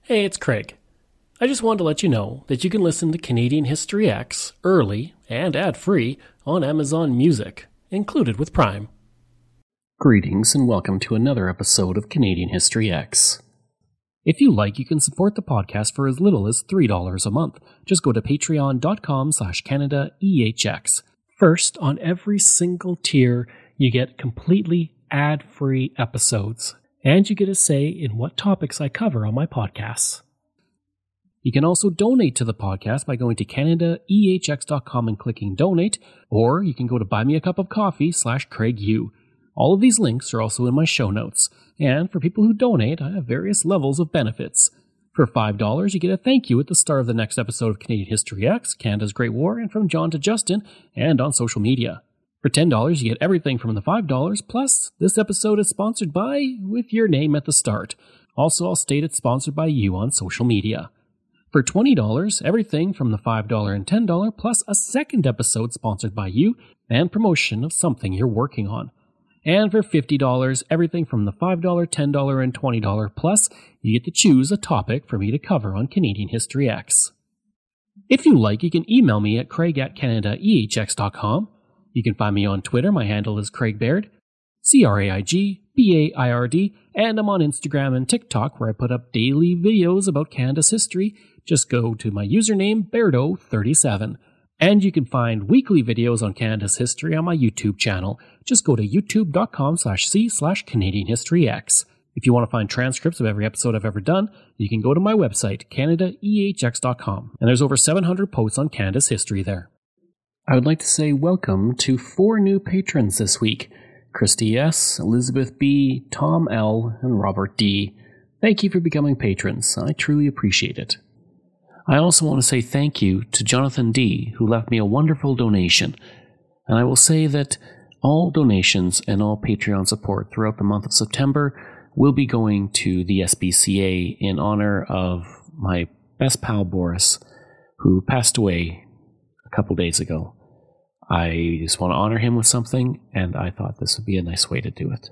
Hey, it's Craig. I just wanted to let you know that you can listen to Canadian History X early and ad-free on Amazon Music, included with Prime. Greetings and welcome to another episode of Canadian History X. If you like, you can support the podcast for as little as $3 a month. Just go to patreon.com/CanadaEHX. First, on every single tier, you get completely ad-free episodes, and you get a say in what topics I cover on my podcasts. You can also donate to the podcast by going to CanadaEHX.com and clicking donate, or you can go to buymeacupofcoffee/CraigU. All of these links are also in my show notes, and for people who donate, I have various levels of benefits. For $5, you get a thank you at the start of the next episode of Canadian History X, Canada's Great War, and from John to Justin, and on social media. For $10, you get everything from the $5, plus this episode is sponsored by, with your name at the start. Also, I'll state it's sponsored by you on social media. For $20, everything from the $5 and $10, plus a second episode sponsored by you, and promotion of something you're working on. And for $50, everything from the $5, $10, and $20, plus you get to choose a topic for me to cover on Canadian History X. If you like, you can email me at craig@CanadaEHX.com. You can find me on Twitter. My handle is Craig Baird, CraigBaird, and I'm on Instagram and TikTok where I put up daily videos about Canada's history. Just go to my username, Bairdo37. And you can find weekly videos on Canada's history on my YouTube channel. Just go to youtube.com/c/CanadianHistoryX. If you want to find transcripts of every episode I've ever done, you can go to my website, CanadaEHX.com. And there's over 700 posts on Canada's history there. I would like to say welcome to 4 new patrons this week. Christy S., Elizabeth B., Tom L., and Robert D. Thank you for becoming patrons. I truly appreciate it. I also want to say thank you to Jonathan D., who left me a wonderful donation. And I will say that all donations and all Patreon support throughout the month of September will be going to the SPCA in honor of my best pal Boris, who passed away a couple days ago. I just want to honor him with something, and I thought this would be a nice way to do it.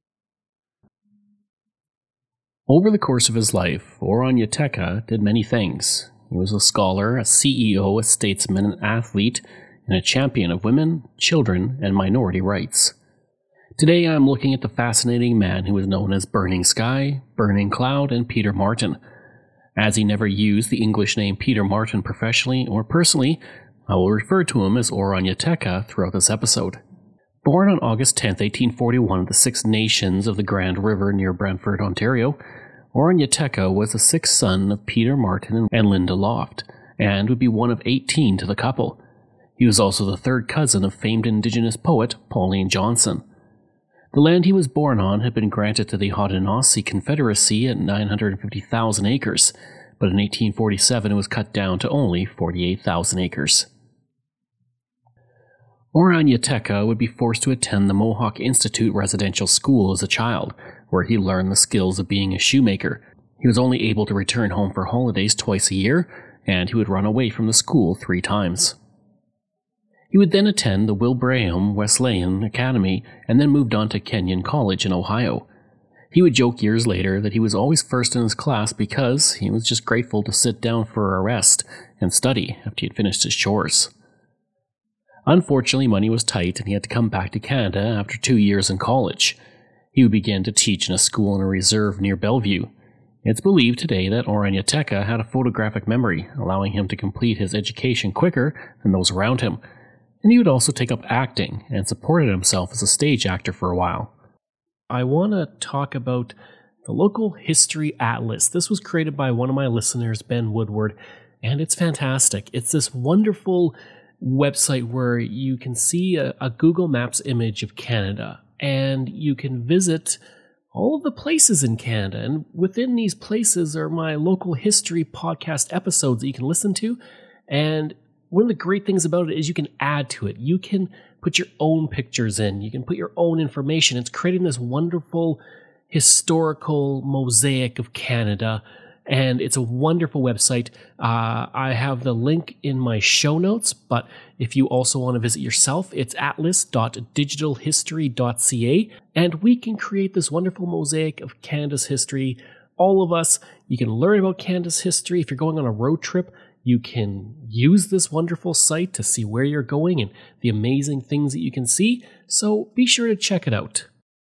Over the course of his life, Oron-Yeteke did many things. He was a scholar, a CEO, a statesman, an athlete, and a champion of women, children, and minority rights. Today I'm looking at the fascinating man who is known as Burning Sky, Burning Cloud, and Peter Martin. As he never used the English name Peter Martin professionally or personally, I will refer to him as Oron-Yeteke throughout this episode. Born on August 10, 1841 at the Six Nations of the Grand River near Brantford, Ontario, Oron-Yeteke was the sixth son of Peter Martin and Linda Loft, and would be one of 18 to the couple. He was also the third cousin of famed Indigenous poet Pauline Johnson. The land he was born on had been granted to the Haudenosaunee Confederacy at 950,000 acres, but in 1847 it was cut down to only 48,000 acres. Oron-Yeteke would be forced to attend the Mohawk Institute residential school as a child, where he learned the skills of being a shoemaker. He was only able to return home for holidays twice a year, and he would run away from the school 3 times. He would then attend the Wilbraham Wesleyan Academy, and then moved on to Kenyon College in Ohio. He would joke years later that he was always first in his class because he was just grateful to sit down for a rest and study after he had finished his chores. Unfortunately, money was tight and he had to come back to Canada after 2 years in college. He would begin to teach in a school in a reserve near Bellevue. It's believed today that Oron-Yeteke had a photographic memory, allowing him to complete his education quicker than those around him. And he would also take up acting and supported himself as a stage actor for a while. I want to talk about the Local History Atlas. This was created by one of my listeners, Ben Woodward, and it's fantastic. It's this wonderful website where you can see a Google Maps image of Canada, and you can visit all of the places in Canada. And within these places are my local history podcast episodes that you can listen to. And one of the great things about it is you can add to it. You can put your own pictures in. You can put your own information. It's creating this wonderful historical mosaic of Canada. And it's a wonderful website. I have the link in my show notes, but if you also want to visit yourself, it's atlas.digitalhistory.ca, and we can create this wonderful mosaic of Canada's history all of us. You can learn about Canada's history. If you're going on a road trip, you can use this wonderful site to see where you're going and the amazing things that you can see, so be sure to check it out.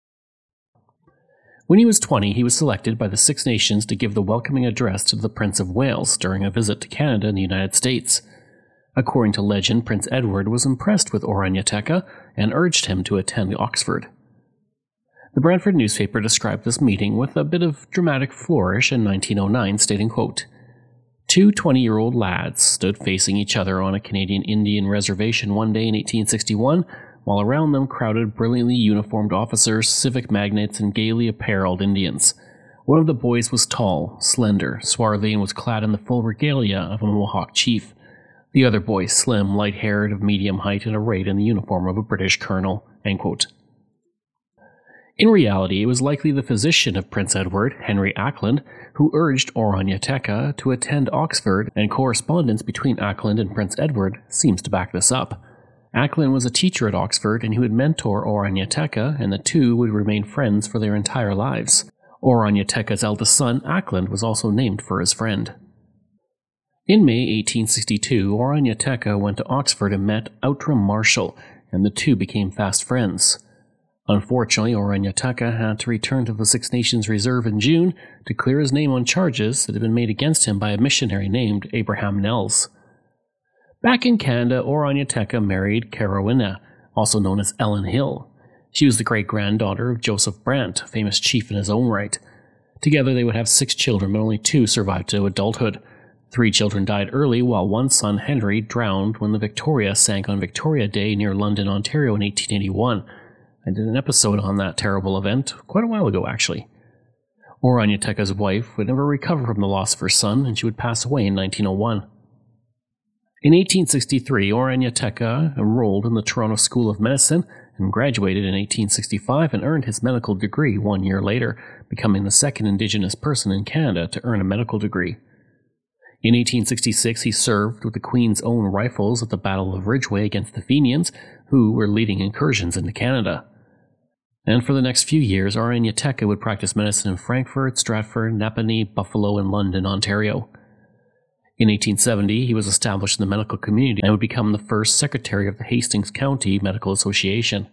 When he was 20, he was selected by the Six Nations to give the welcoming address to the Prince of Wales during a visit to Canada and the United States. According to legend, Prince Edward was impressed with Oron-Yateka and urged him to attend Oxford. The Brantford newspaper described this meeting with a bit of dramatic flourish in 1909, stating, quote, "Two 20-year-old lads stood facing each other on a Canadian Indian reservation one day in 1861, while around them crowded brilliantly uniformed officers, civic magnates, and gaily apparelled Indians. One of the boys was tall, slender, swarthy, and was clad in the full regalia of a Mohawk chief. The other boy, slim, light-haired, of medium height, and arrayed in the uniform of a British colonel." End quote. In reality, it was likely the physician of Prince Edward, Henry Acland, who urged Oron-Yateka to attend Oxford, and correspondence between Acland and Prince Edward seems to back this up. Acland was a teacher at Oxford, and he would mentor Oron-Yateka, and the two would remain friends for their entire lives. Oron-Yateka's eldest son, Acland, was also named for his friend. In May 1862, Oron-Yateka went to Oxford and met Outram Marshall, and the two became fast friends. Unfortunately, Oron-Yateka had to return to the Six Nations Reserve in June to clear his name on charges that had been made against him by a missionary named Abraham Nels. Back in Canada, Oron-Yateka married Carowina, also known as Ellen Hill. She was the great-granddaughter of Joseph Brant, a famous chief in his own right. Together they would have 6 children, but only 2 survived to adulthood. 3 children died early, while one son, Henry, drowned when the Victoria sank on Victoria Day near London, Ontario in 1881. I did an episode on that terrible event quite a while ago, actually. Oron-Yateka's wife would never recover from the loss of her son, and she would pass away in 1901. In 1863, Oron-Yateka enrolled in the Toronto School of Medicine and graduated in 1865 and earned his medical degree 1 year later, becoming the second Indigenous person in Canada to earn a medical degree. In 1866, he served with the Queen's Own Rifles at the Battle of Ridgeway against the Fenians, who were leading incursions into Canada. And for the next few years, Oron-Yateka would practice medicine in Frankfurt, Stratford, Napanee, Buffalo, and London, Ontario. In 1870, he was established in the medical community and would become the first secretary of the Hastings County Medical Association.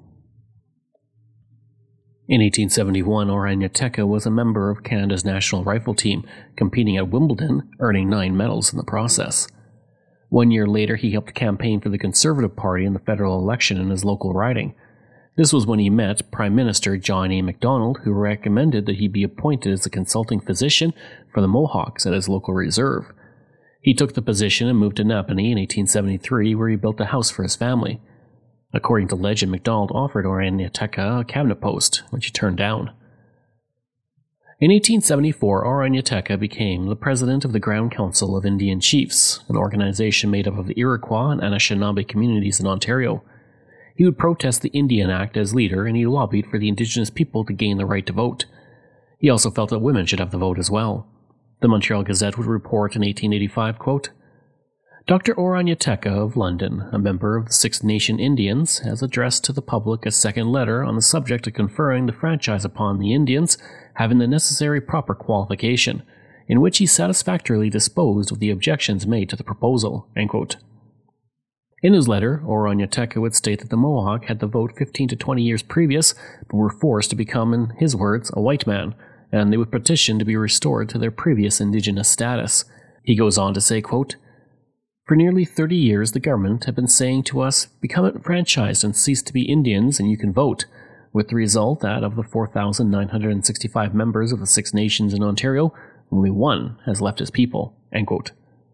In 1871, Oron-Yateka was a member of Canada's national rifle team, competing at Wimbledon, earning 9 medals in the process. 1 year later, he helped campaign for the Conservative Party in the federal election in his local riding. This was when he met Prime Minister John A. Macdonald, who recommended that he be appointed as a consulting physician for the Mohawks at his local reserve. He took the position and moved to Napanee in 1873, where he built a house for his family. According to legend, Macdonald offered Oron-Yateka a cabinet post, which he turned down. In 1874, Oron-Yateka became the president of the Grand Council of Indian Chiefs, an organization made up of the Iroquois and Anishinaabe communities in Ontario. He would protest the Indian Act as leader, and he lobbied for the Indigenous people to gain the right to vote. He also felt that women should have the vote as well. The Montreal Gazette would report in 1885, quote, "Dr. Oron-Yateka of London, a member of the Six Nation Indians, has addressed to the public a second letter on the subject of conferring the franchise upon the Indians, having the necessary proper qualification, in which he satisfactorily disposed of the objections made to the proposal." End quote. In his letter, Oron-Yateka would state that the Mohawk had the vote 15 to 20 years previous, but were forced to become, in his words, a white man, and they would petition to be restored to their previous Indigenous status. He goes on to say, quote, "For nearly 30 years the government have been saying to us, become enfranchised and cease to be Indians and you can vote, with the result that of the 4,965 members of the Six Nations in Ontario, only one has left his people." End quote.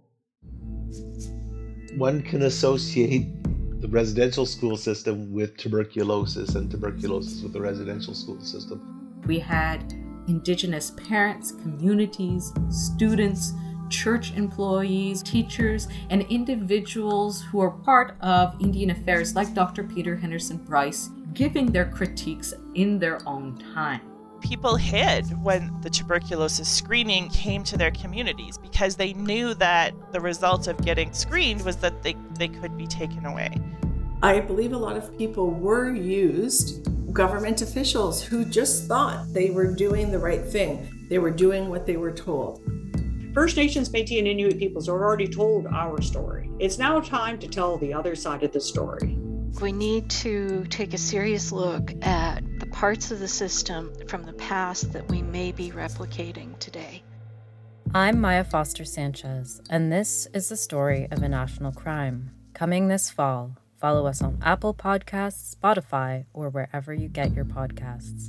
One can associate the residential school system with tuberculosis and tuberculosis with the residential school system. We had Indigenous parents, communities, students, church employees, teachers, and individuals who are part of Indian affairs like Dr. Peter Henderson Bryce giving their critiques in their own time. People hid when the tuberculosis screening came to their communities because they knew that the result of getting screened was that they could be taken away. I believe a lot of people were used government officials who just thought they were doing the right thing. They were doing what they were told. First Nations, Métis, and Inuit peoples have already told our story. It's now time to tell the other side of the story. We need to take a serious look at the parts of the system from the past that we may be replicating today. I'm Maya Foster Sanchez, and this is the story of a national crime. Coming this fall. Follow us on Apple Podcasts, Spotify, or wherever you get your podcasts.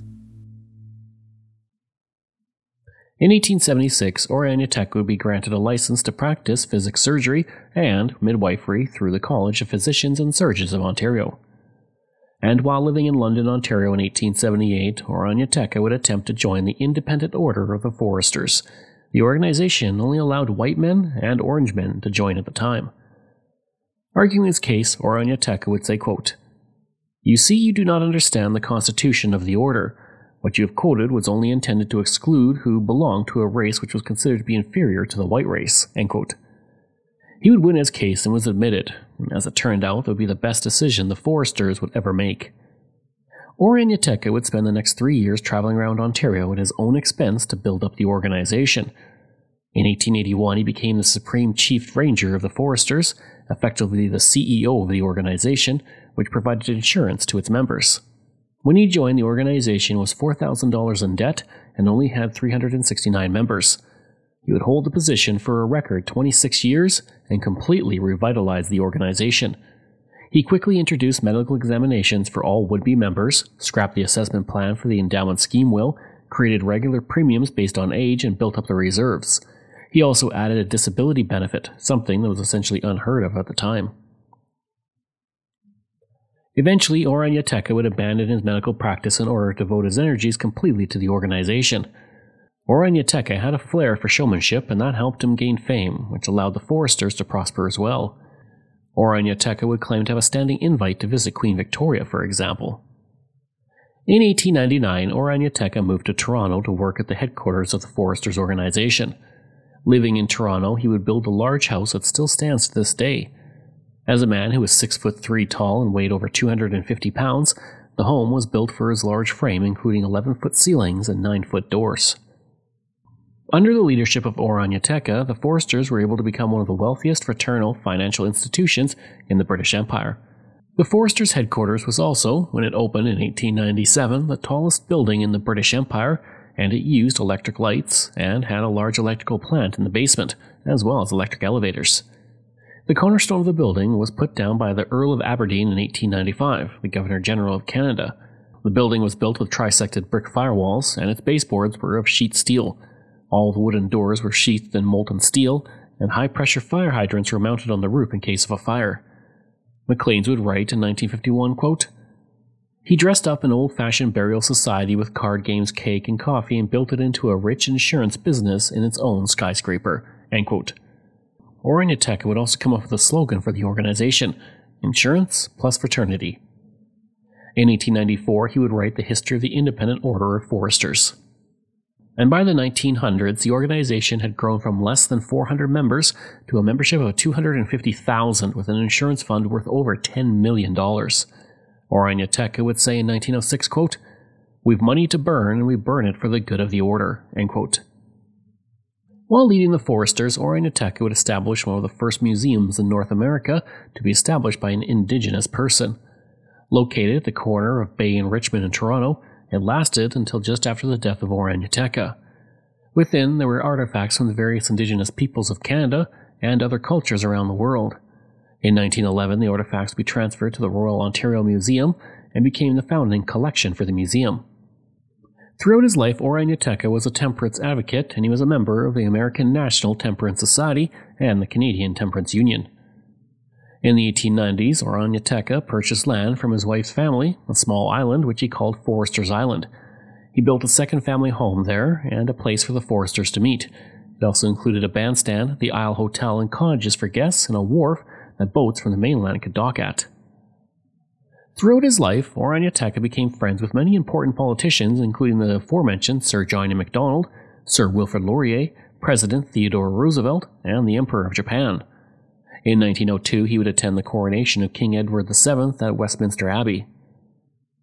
In 1876, Oron-Yateka would be granted a license to practice physics surgery and midwifery through the College of Physicians and Surgeons of Ontario. And while living in London, Ontario in 1878, Oron-Yateka would attempt to join the Independent Order of the Foresters. The organization only allowed white men and orange men to join at the time. Arguing his case, Oron-Yateka would say, quote, "You see, you do not understand the constitution of the order. What you have quoted was only intended to exclude who belonged to a race which was considered to be inferior to the white race." End quote. He would win his case and was admitted, and as it turned out, it would be the best decision the Foresters would ever make. Oron-Yateka would spend the next 3 years traveling around Ontario at his own expense to build up the organization. In 1881, he became the Supreme Chief Ranger of the Foresters, effectively the CEO of the organization, which provided insurance to its members. When he joined, the organization was $4,000 in debt and only had 369 members. He would hold the position for a record 26 years and completely revitalize the organization. He quickly introduced medical examinations for all would-be members, scrapped the assessment plan for the endowment scheme will, created regular premiums based on age, and built up the reserves. He also added a disability benefit, something that was essentially unheard of at the time. Eventually, Oron-Yateka would abandon his medical practice in order to devote his energies completely to the organization. Oron-Yateka had a flair for showmanship, and that helped him gain fame, which allowed the Foresters to prosper as well. Oron-Yateka would claim to have a standing invite to visit Queen Victoria, for example. In 1899, Oron-Yateka moved to Toronto to work at the headquarters of the Foresters organization. Living in Toronto, he would build a large house that still stands to this day. As a man who was 6'3" tall and weighed over 250 pounds, the home was built for his large frame, including 11-foot ceilings and 9-foot doors. Under the leadership of Oron-Yateka, the Foresters were able to become one of the wealthiest fraternal financial institutions in the British Empire. The Foresters' headquarters was also, when it opened in 1897, the tallest building in the British Empire, and it used electric lights and had a large electrical plant in the basement, as well as electric elevators. The cornerstone of the building was put down by the Earl of Aberdeen in 1895, the Governor-General of Canada. The building was built with trisected brick firewalls, and its baseboards were of sheet steel. All the wooden doors were sheathed in molten steel, and high-pressure fire hydrants were mounted on the roof in case of a fire. Macleans would write in 1951, quote, "He dressed up an old-fashioned burial society with card games, cake, and coffee, and built it into a rich insurance business in its own skyscraper." End quote. Oron-Yateka would also come up with a slogan for the organization, "Insurance plus Fraternity." In 1894, he would write the history of the Independent Order of Foresters. And by the 1900s, the organization had grown from less than 400 members to a membership of 250,000 with an insurance fund worth over $10 million. Oron-Yateka would say in 1906, quote, "We've money to burn, and we burn it for the good of the order." End quote. While leading the Foresters, Oron-Yateka would establish one of the first museums in North America to be established by an Indigenous person. Located at the corner of Bay and Richmond in Toronto, it lasted until just after the death of Oron-Yateka. Within, there were artifacts from the various Indigenous peoples of Canada and other cultures around the world. In 1911, the artifacts would be transferred to the Royal Ontario Museum and became the founding collection for the museum. Throughout his life, Oron-Yateka was a temperance advocate, and he was a member of the American National Temperance Society and the Canadian Temperance Union. In the 1890s, Oron-Yateka purchased land from his wife's family, a small island which he called Foresters Island. He built a second family home there and a place for the Foresters to meet. It also included a bandstand, the Isle Hotel and cottages for guests, and a wharf that boats from the mainland could dock at. Throughout his life, Oron-Yateka became friends with many important politicians, including the aforementioned Sir John A. Macdonald, Sir Wilfrid Laurier, President Theodore Roosevelt, and the Emperor of Japan. In 1902, he would attend the coronation of King Edward VII at Westminster Abbey.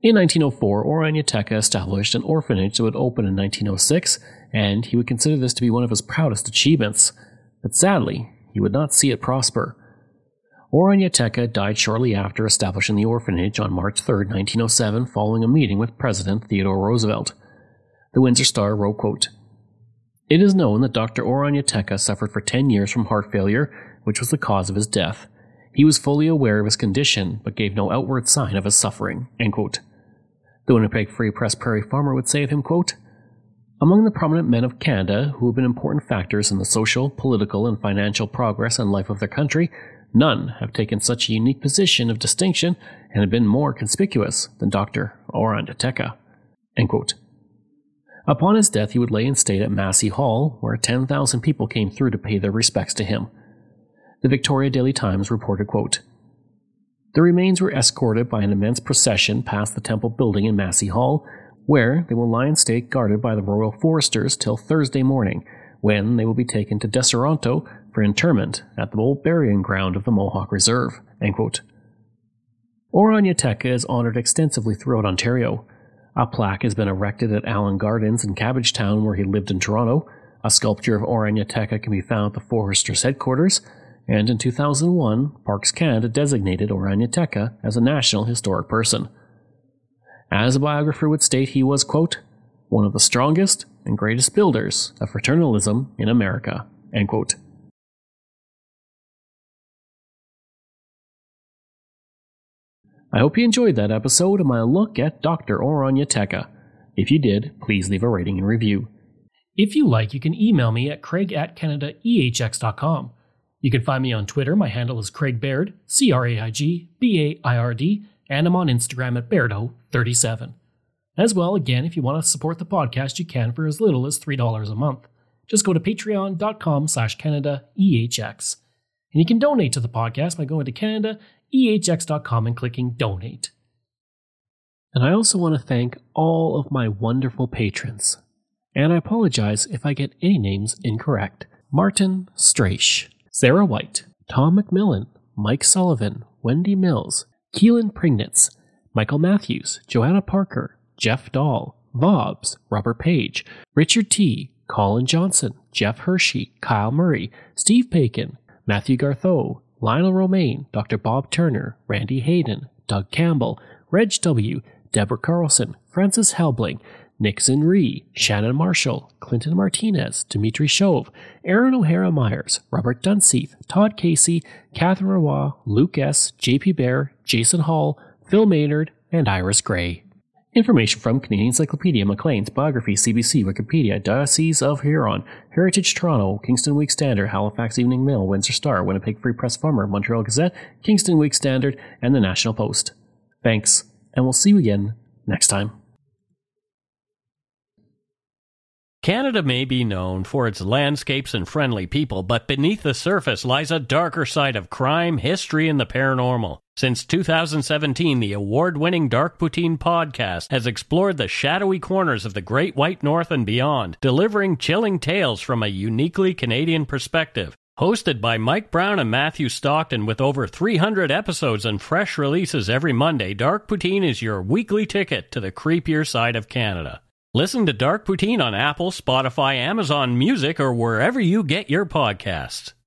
In 1904, Oranjateka established an orphanage that would open in 1906, and he would consider this to be one of his proudest achievements. But sadly, he would not see it prosper. Oranjateka died shortly after establishing the orphanage on March 3, 1907, following a meeting with President Theodore Roosevelt. The Windsor Star wrote, quote, "It is known that Dr. Oranjateka suffered for 10 years from heart failure, which was the cause of his death. He was fully aware of his condition, but gave no outward sign of his suffering." End quote. The Winnipeg Free Press Prairie Farmer would say of him, quote, "Among the prominent men of Canada who have been important factors in the social, political, and financial progress and life of their country, none have taken such a unique position of distinction and have been more conspicuous than Dr. Oranjateka." End quote. Upon his death, he would lay in state at Massey Hall, where 10,000 people came through to pay their respects to him. The Victoria Daily Times reported, quote, "The remains were escorted by an immense procession past the Temple building in Massey Hall, where they will lie in state guarded by the Royal Foresters till Thursday morning, when they will be taken to Deseronto for interment at the old burying ground of the Mohawk Reserve." End quote. Oranjateka is honoured extensively throughout Ontario. A plaque has been erected at Allen Gardens in Cabbagetown, where he lived in Toronto. A sculpture of Oranjateka can be found at the Foresters headquarters, and in 2001, Parks Canada designated Oranjateka as a National Historic Person. As a biographer would state, he was, quote, "one of the strongest and greatest builders of fraternalism in America." End quote. I hope you enjoyed that episode of my look at Dr. Oranjateka. If you did, please leave a rating and review. If you like, you can email me at craig@canadaehx.com. You can find me on Twitter. My handle is Craig Baird, CraigBaird, and I'm on Instagram at Bairdo37. As well, again, if you want to support the podcast, you can for as little as $3 a month. Just go to patreon.com/CanadaEHX. And you can donate to the podcast by going to CanadaEHX.com and clicking Donate. And I also want to thank all of my wonderful patrons. And I apologize if I get any names incorrect. Martin Straish, Sarah White, Tom McMillan, Mike Sullivan, Wendy Mills, Keelan Prignitz, Michael Matthews, Joanna Parker, Jeff Dahl, Vobs, Robert Page, Richard T., Colin Johnson, Jeff Hershey, Kyle Murray, Steve Paikin, Matthew Gartho, Lionel Romaine, Dr. Bob Turner, Randy Hayden, Doug Campbell, Reg W., Deborah Carlson, Francis Helbling, Nick Zinri, Shannon Marshall, Clinton Martinez, Dimitri Chauve, Aaron O'Hara Myers, Robert Dunseith, Todd Casey, Catherine Roy, Luke S., JP Bear, Jason Hall, Phil Maynard, and Iris Gray. Information from Canadian Encyclopedia, Maclean's, Biography, CBC, Wikipedia, Diocese of Huron, Heritage Toronto, Kingston Week Standard, Halifax Evening Mail, Windsor Star, Winnipeg Free Press Farmer, Montreal Gazette, Kingston Week Standard, and the National Post. Thanks, and we'll see you again next time. Canada may be known for its landscapes and friendly people, but beneath the surface lies a darker side of crime, history, and the paranormal. Since 2017, the award-winning Dark Poutine podcast has explored the shadowy corners of the Great White North and beyond, delivering chilling tales from a uniquely Canadian perspective. Hosted by Mike Brown and Matthew Stockton with over 300 episodes and fresh releases every Monday, Dark Poutine is your weekly ticket to the creepier side of Canada. Listen to Dark Poutine on Apple, Spotify, Amazon Music, or wherever you get your podcasts.